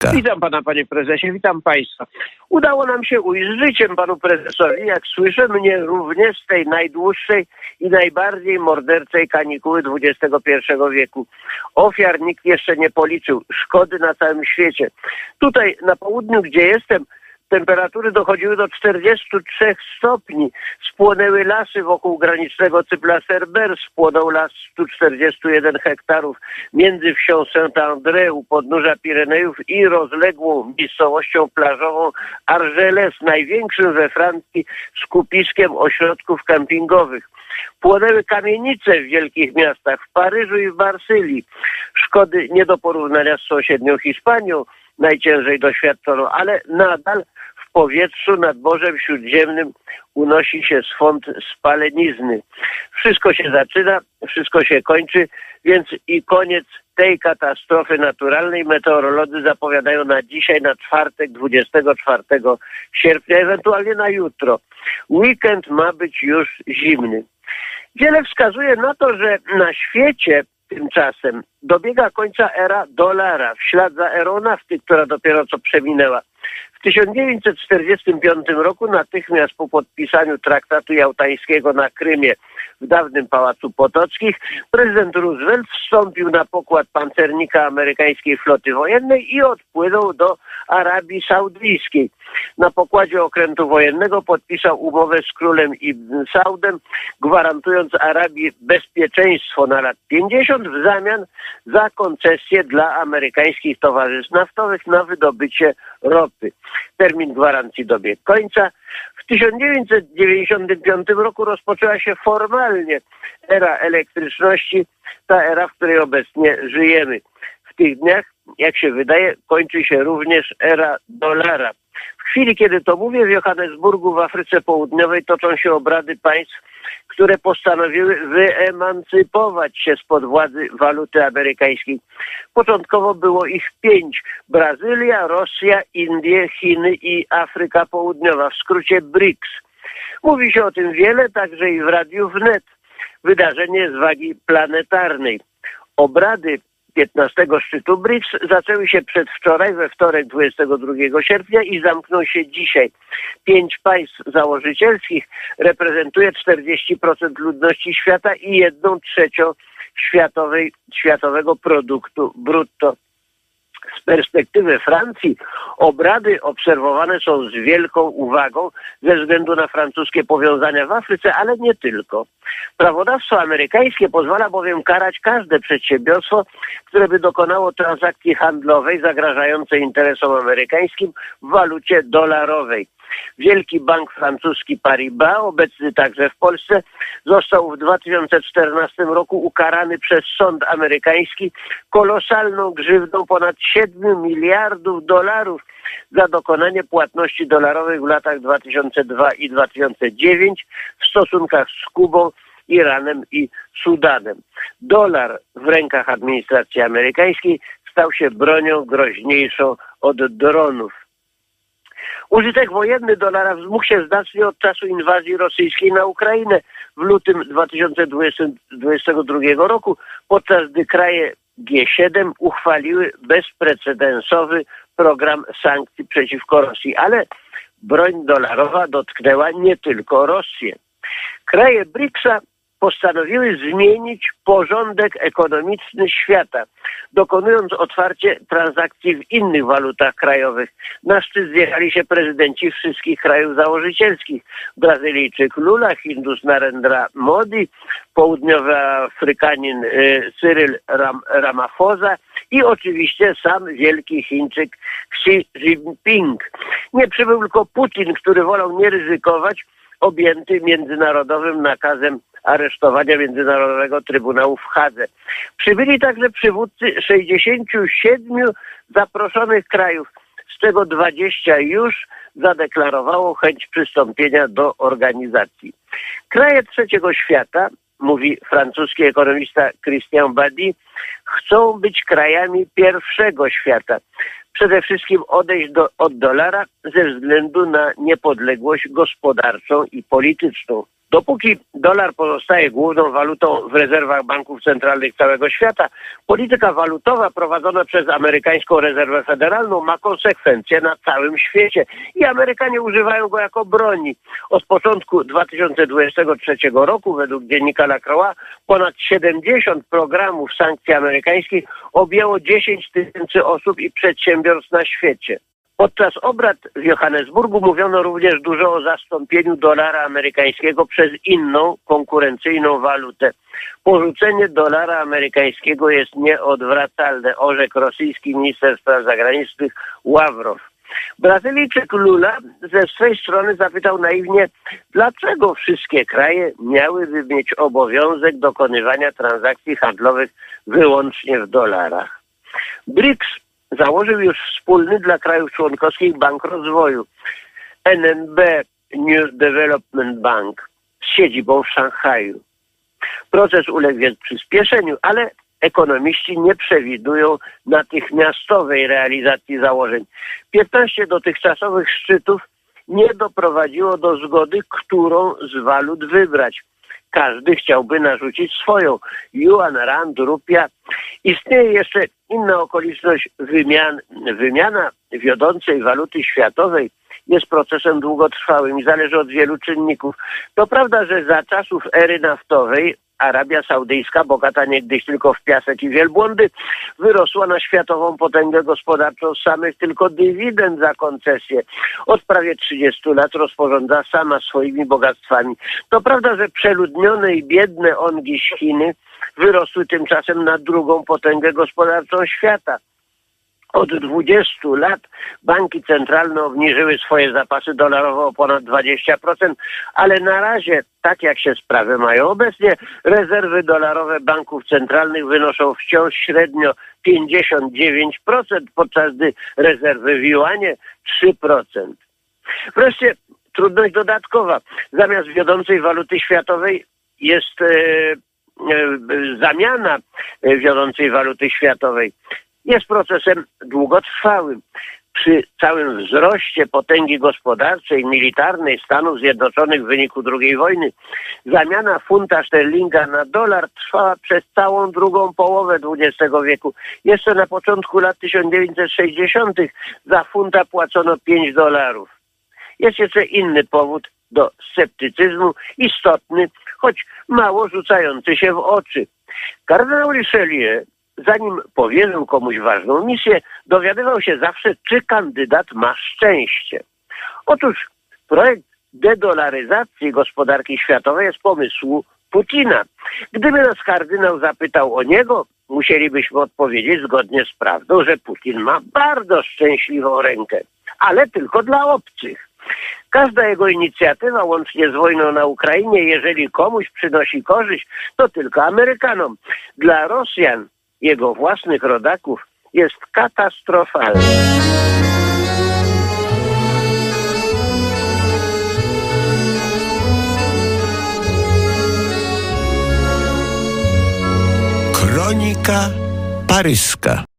Witam pana, panie prezesie, witam państwa. Udało nam się ujść z życiem panu prezesowi, jak słyszę, mnie również z tej najdłuższej i najbardziej morderczej kanikuły XXI wieku. Ofiar nikt jeszcze nie policzył, szkody na całym świecie. Tutaj na południu, gdzie jestem, temperatury dochodziły do 43 stopni. Spłonęły lasy wokół granicznego cypla Cerber. Spłonął las 141 hektarów między wsią Saint-André u podnóża Pirenejów i rozległą miejscowością plażową Argelès, największym we Francji skupiskiem ośrodków kempingowych. Płonęły kamienice w wielkich miastach, w Paryżu i w Marsylii. Szkody nie do porównania z sąsiednią Hiszpanią, najciężej doświadczono, ale nadal w powietrzu nad Morzem Śródziemnym unosi się swąd spalenizny. Wszystko się zaczyna, wszystko się kończy, więc i koniec tej katastrofy naturalnej meteorolodzy zapowiadają na dzisiaj, na czwartek, 24 sierpnia, ewentualnie na jutro. Weekend ma być już zimny. Wiele wskazuje na to, że na świecie tymczasem dobiega końca era dolara, w ślad za erą nafty, która dopiero co przeminęła. W 1945 roku, natychmiast po podpisaniu traktatu jałtańskiego na Krymie w dawnym Pałacu Potockich, prezydent Roosevelt wstąpił na pokład pancernika amerykańskiej floty wojennej i odpłynął do Arabii Saudyjskiej. Na pokładzie okrętu wojennego podpisał umowę z królem Ibn Saudem, gwarantując Arabii bezpieczeństwo na lat 50 w zamian za koncesje dla amerykańskich towarzystw naftowych na wydobycie ropy. Termin gwarancji dobiegł końca. W 1995 roku rozpoczęła się formalnie era elektryczności, ta era, w której obecnie żyjemy. W tych dniach, jak się wydaje, kończy się również era dolara. W chwili, kiedy to mówię, w Johannesburgu w Afryce Południowej toczą się obrady państw, które postanowiły wyemancypować się spod władzy waluty amerykańskiej. Początkowo było ich 5. Brazylia, Rosja, Indie, Chiny i Afryka Południowa, w skrócie BRICS. Mówi się o tym wiele, także i w Radiu Wnet. Wydarzenie z wagi planetarnej. Obrady 15 szczytu BRICS zaczęły się przedwczoraj, we wtorek 22 sierpnia i zamkną się dzisiaj. 5 państw założycielskich reprezentuje 40% ludności świata i 1/3 światowego produktu brutto. Z perspektywy Francji obrady obserwowane są z wielką uwagą ze względu na francuskie powiązania w Afryce, ale nie tylko. Prawodawstwo amerykańskie pozwala bowiem karać każde przedsiębiorstwo, które by dokonało transakcji handlowej zagrażającej interesom amerykańskim w walucie dolarowej. Wielki bank francuski Paribas, obecny także w Polsce, został w 2014 roku ukarany przez sąd amerykański kolosalną grzywną ponad 7 miliardów dolarów za dokonanie płatności dolarowych w latach 2002 i 2009 w stosunkach z Kubą, Iranem i Sudanem. Dolar w rękach administracji amerykańskiej stał się bronią groźniejszą od dronów. Użytek wojenny dolara wzmógł się znacznie od czasu inwazji rosyjskiej na Ukrainę w lutym 2022 roku, podczas gdy kraje G7 uchwaliły bezprecedensowy program sankcji przeciwko Rosji. Ale broń dolarowa dotknęła nie tylko Rosję. Kraje BRICS-a postanowiły zmienić porządek ekonomiczny świata, dokonując otwarcie transakcji w innych walutach krajowych. Na szczyt zjechali się prezydenci wszystkich krajów założycielskich. Brazylijczyk Lula, Hindus Narendra Modi, południowy Afrykanin Cyril Ramaphosa i oczywiście sam wielki Chińczyk Xi Jinping. Nie przybył tylko Putin, który wolał nie ryzykować, objęty międzynarodowym nakazem aresztowania Międzynarodowego Trybunału w Hadze. Przybyli także przywódcy 67 zaproszonych krajów, z czego 20 już zadeklarowało chęć przystąpienia do organizacji. Kraje trzeciego świata, mówi francuski ekonomista Christian Badi, chcą być krajami pierwszego świata. Przede wszystkim odejść od dolara ze względu na niepodległość gospodarczą i polityczną. Dopóki dolar pozostaje główną walutą w rezerwach banków centralnych całego świata, polityka walutowa prowadzona przez amerykańską rezerwę federalną ma konsekwencje na całym świecie i Amerykanie używają go jako broni. Od początku 2023 roku według dziennika Lacroix ponad 70 programów sankcji amerykańskich objęło 10 000 osób i przedsiębiorstw na świecie. Podczas obrad w Johannesburgu mówiono również dużo o zastąpieniu dolara amerykańskiego przez inną, konkurencyjną walutę. Porzucenie dolara amerykańskiego jest nieodwracalne, orzekł rosyjski minister spraw zagranicznych Ławrow. Brazylijczyk Lula ze swej strony zapytał naiwnie, dlaczego wszystkie kraje miałyby mieć obowiązek dokonywania transakcji handlowych wyłącznie w dolarach. BRICS założył już wspólny dla krajów członkowskich Bank Rozwoju, NNB New Development Bank, z siedzibą w Szanghaju. Proces uległ więc przyspieszeniu, ale ekonomiści nie przewidują natychmiastowej realizacji założeń. 15 dotychczasowych szczytów nie doprowadziło do zgody, którą z walut wybrać. Każdy chciałby narzucić swoją. Yuan, rand, rupia. Istnieje jeszcze inna okoliczność wymiana wiodącej waluty światowej jest procesem długotrwałym i zależy od wielu czynników. To prawda, że za czasów ery naftowej Arabia Saudyjska, bogata niegdyś tylko w piasek i wielbłądy, wyrosła na światową potęgę gospodarczą z samych tylko dywidend za koncesje. Od prawie 30 lat rozporządza sama swoimi bogactwami. To prawda, że przeludnione i biedne ongi Chiny wyrosły tymczasem na drugą potęgę gospodarczą świata. Od 20 lat banki centralne obniżyły swoje zapasy dolarowe o ponad 20%, ale na razie, tak jak się sprawy mają obecnie, rezerwy dolarowe banków centralnych wynoszą wciąż średnio 59%, podczas gdy rezerwy w juanie 3%. Wreszcie trudność dodatkowa. Zamiast wiodącej waluty światowej jest zamiana wiodącej waluty światowej. Jest procesem długotrwałym. Przy całym wzroście potęgi gospodarczej i militarnej Stanów Zjednoczonych w wyniku II wojny zamiana funta szterlinga na dolar trwała przez całą drugą połowę XX wieku. Jeszcze na początku lat 1960 za funta płacono $5. Jest jeszcze inny powód do sceptycyzmu, istotny, choć mało rzucający się w oczy. Kardynał Richelieu, zanim powierzył komuś ważną misję, dowiadywał się zawsze, czy kandydat ma szczęście. Otóż projekt dedolaryzacji gospodarki światowej jest pomysłu Putina. Gdyby nas kardynał zapytał o niego, musielibyśmy odpowiedzieć zgodnie z prawdą, że Putin ma bardzo szczęśliwą rękę, ale tylko dla obcych. Każda jego inicjatywa, łącznie z wojną na Ukrainie, jeżeli komuś przynosi korzyść, to tylko Amerykanom. Dla Rosjan, jego własnych rodaków, jest katastrofalne. Kronika paryska.